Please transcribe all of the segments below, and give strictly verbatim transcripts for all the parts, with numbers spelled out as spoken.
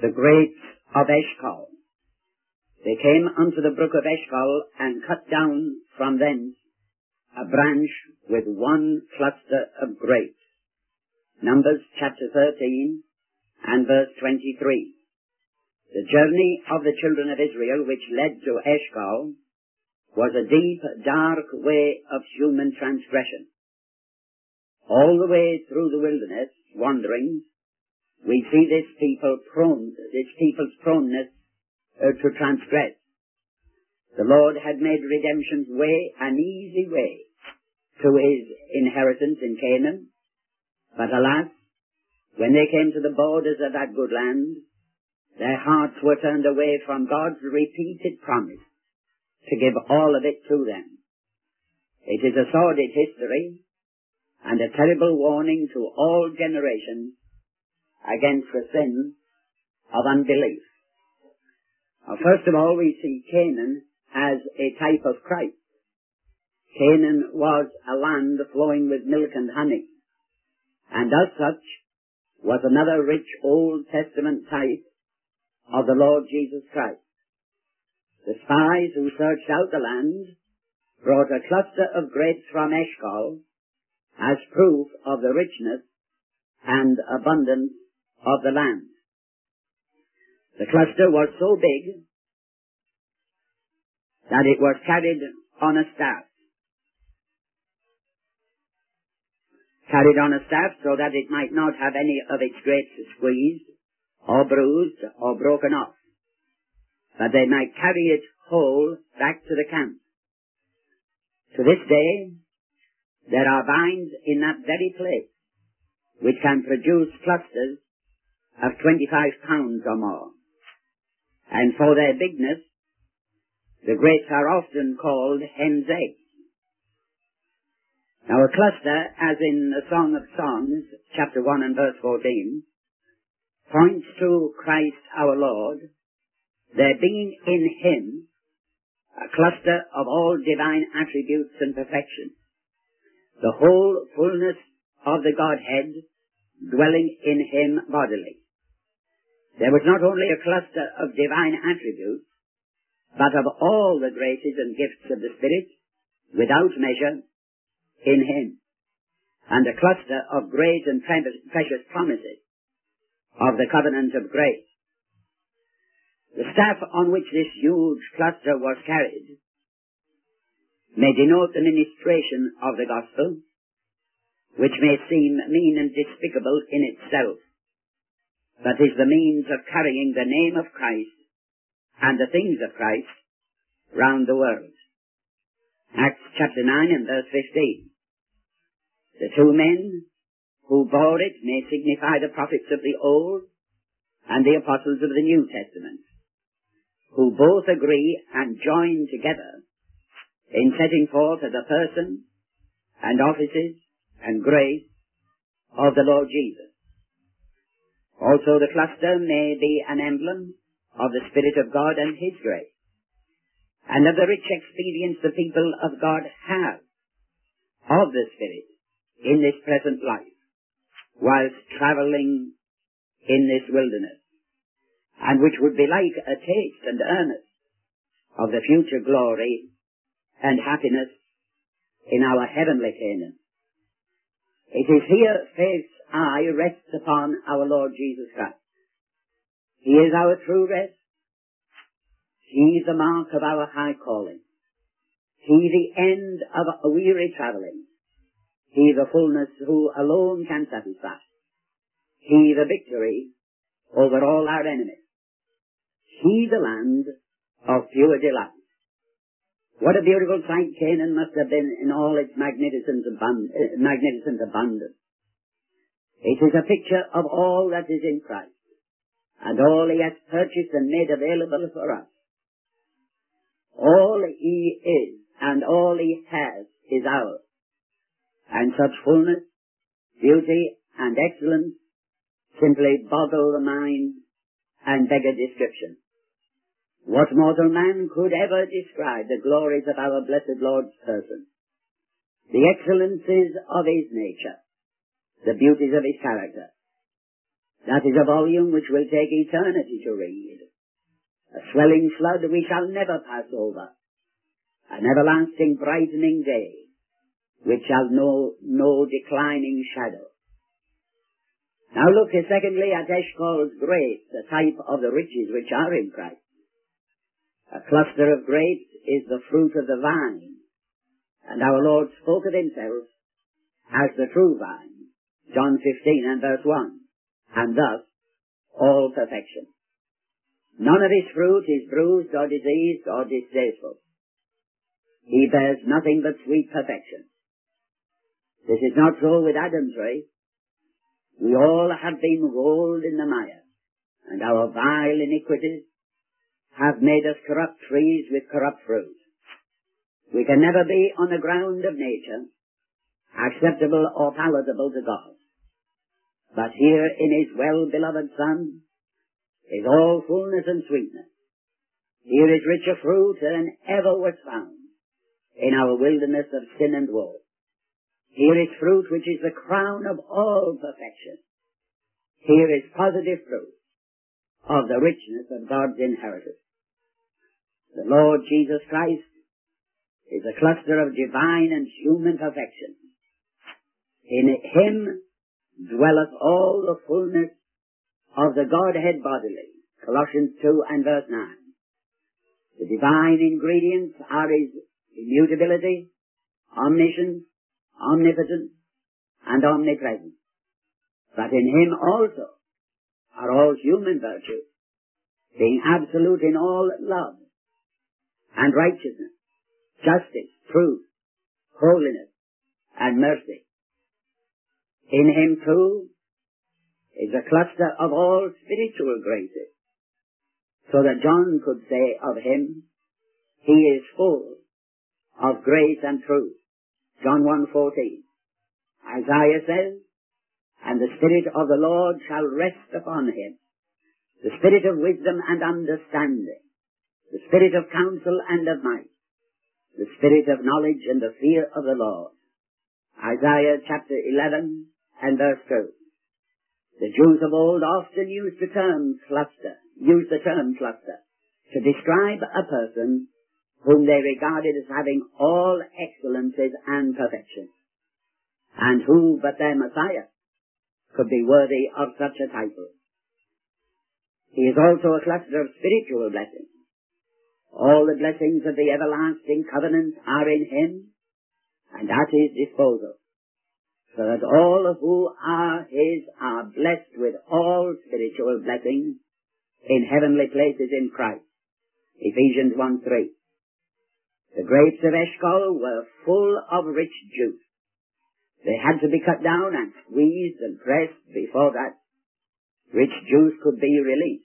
the greats of Eshcol. They came unto the brook of Eshcol, and cut down from thence a branch with one cluster of grapes. Numbers chapter thirteen and verse twenty-three. The journey of the children of Israel which led to Eshcol was a deep, dark way of human transgression. All the way through the wilderness, wandering, we see this people prone, this people's proneness uh, to transgress. The Lord had made redemption's way an easy way to his inheritance in Canaan, but alas, when they came to the borders of that good land, their hearts were turned away from God's repeated promise to give all of it to them. It is a sordid history and a terrible warning to all generations against the sin of unbelief. Now, first of all, we see Canaan as a type of Christ. Canaan was a land flowing with milk and honey, and as such was another rich Old Testament type of the Lord Jesus Christ. The spies who searched out the land brought a cluster of grapes from Eshcol as proof of the richness and abundance of the land. The cluster was so big that it was carried on a staff. Carried on a staff so that it might not have any of its grapes squeezed or bruised or broken off, but they might carry it whole back to the camp. To this day, there are vines in that very place which can produce clusters of twenty-five pounds or more, and for their bigness, the grapes are often called hen's eggs. Now, a cluster, as in the Song of Songs, chapter one and verse fourteen, points to Christ our Lord, there being in him a cluster of all divine attributes and perfections, the whole fullness of the Godhead dwelling in him bodily. There was not only a cluster of divine attributes, but of all the graces and gifts of the Spirit, without measure, in him, and a cluster of great and precious promises of the covenant of grace. The staff on which this huge cluster was carried may denote the ministration of the gospel, which may seem mean and despicable in itself, but is the means of carrying the name of Christ and the things of Christ round the world. Acts chapter nine and verse fifteen. The two men who bore it may signify the prophets of the Old and the apostles of the New Testament, who both agree and join together in setting forth the person and offices and grace of the Lord Jesus. Also, the cluster may be an emblem of the Spirit of God and his grace, and of the rich experience the people of God have of the Spirit in this present life, whilst travelling in this wilderness, and which would be like a taste and earnest of the future glory and happiness in our heavenly Canaan. It is here faith's eye rests upon our Lord Jesus Christ. He is our true rest. He is the mark of our high calling. He the end of a weary travelling. He the fullness who alone can satisfy. He the victory over all our enemies. He the land of pure delight. What a beautiful sight Canaan must have been in all its magnificent, abund- uh, magnificent abundance. It is a picture of all that is in Christ, and all he has purchased and made available for us. All he is and all he has is ours, and such fullness, beauty, and excellence simply boggle the mind and beg a description. What mortal man could ever describe the glories of our blessed Lord's person, the excellencies of his nature, the beauties of his character? That is a volume which will take eternity to read. A swelling flood we shall never pass over. An everlasting brightening day which shall know no declining shadow. Now look secondly at Eshcol's grapes, the type of the riches which are in Christ. A cluster of grapes is the fruit of the vine, and our Lord spoke of himself as the true vine, John fifteen and verse one, and thus all perfection. None of his fruit is bruised or diseased or distasteful. He bears nothing but sweet perfection. This is not so with Adam's race. We all have been rolled in the mire, and our vile iniquities have made us corrupt trees with corrupt fruit. We can never be on the ground of nature acceptable or palatable to God. But here in his well-beloved Son is all fullness and sweetness. Here is richer fruit than ever was found in our wilderness of sin and woe. Here is fruit which is the crown of all perfection. Here is positive proof of the richness of God's inheritance. The Lord Jesus Christ is a cluster of divine and human perfection. In him dwelleth all the fullness of the Godhead bodily. Colossians two and verse nine. The divine ingredients are his immutability, omniscience, omnipotence, and omnipresence. But in him also are all human virtues, being absolute in all love and righteousness, justice, truth, holiness, and mercy. In him too is a cluster of all spiritual graces, so that John could say of him, he is full of grace and truth. John one fourteen. Isaiah says, and the Spirit of the Lord shall rest upon him, the Spirit of wisdom and understanding, the Spirit of counsel and of might, the Spirit of knowledge and the fear of the Lord. Isaiah chapter eleven and verse two. The Jews of old often used the term cluster, used the term cluster to describe a person whom they regarded as having all excellences and perfection, and who but their Messiah could be worthy of such a title. He is also a cluster of spiritual blessings. All the blessings of the everlasting covenant are in him and at his disposal, so that all who are his are blessed with all spiritual blessings in heavenly places in Christ. Ephesians one three. The grapes of Eshcol were full of rich juice. They had to be cut down and squeezed and pressed before that rich juice could be released.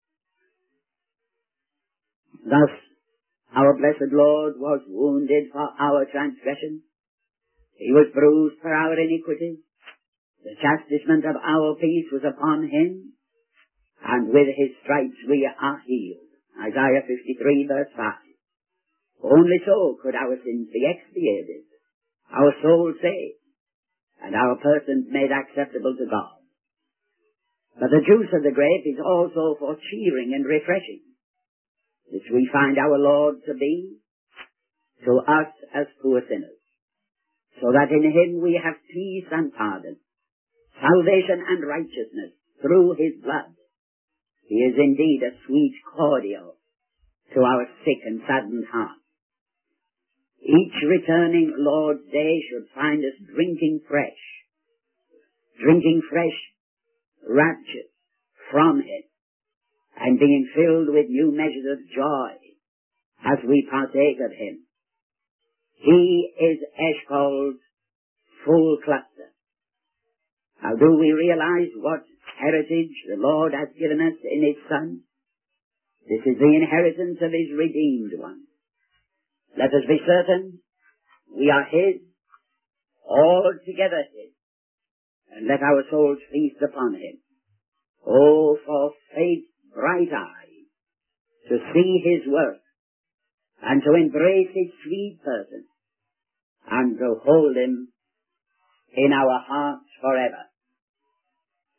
Thus, our blessed Lord was wounded for our transgressions. He was bruised for our iniquities. The chastisement of our peace was upon him, and with his stripes we are healed. Isaiah fifty-three verse five. Only so could our sins be expiated, our souls saved, and our persons made acceptable to God. But the juice of the grape is also for cheering and refreshing, which we find our Lord to be to us as poor sinners, so that in him we have peace and pardon, salvation and righteousness through his blood. He is indeed a sweet cordial to our sick and saddened hearts. Each returning Lord's Day should find us drinking fresh, drinking fresh rapture from him, and being filled with new measures of joy as we partake of him. He is Eshcol's full cluster. Now, do we realize what heritage the Lord has given us in his Son? This is the inheritance of his redeemed one. Let us be certain we are his, altogether his, and let our souls feast upon him. Oh, for faith's bright eyes to see his work, and to embrace his sweet person, and to hold him in our hearts forever.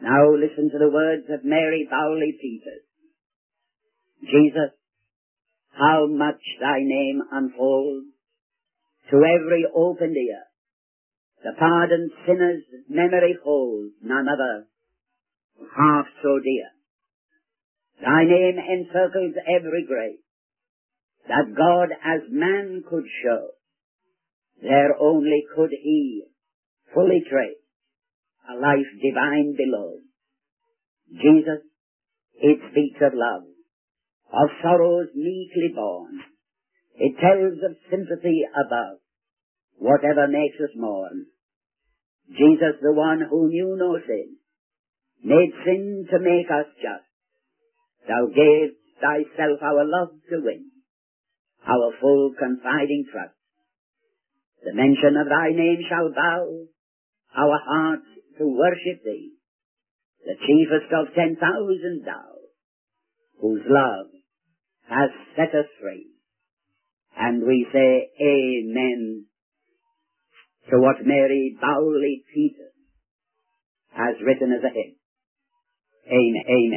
Now listen to the words of Mary Bowley Peters. Jesus, how much thy name unfolds to every opened ear. The pardoned sinner's memory holds none other half so dear. Thy name encircles every grace that God as man could show. There only could he fully trace a life divine below. Jesus, it speaks of love, of sorrows meekly borne. It tells of sympathy above, whatever makes us mourn. Jesus, the one who knew no sin, made sin to make us just. Thou gavest thyself our love to win, our full confiding trust. The mention of thy name shall bow our hearts to worship thee, the chiefest of ten thousand thou, whose love has set us free. And we say amen to what Mary Bowley Peters has written as a hymn. Amen. Amen.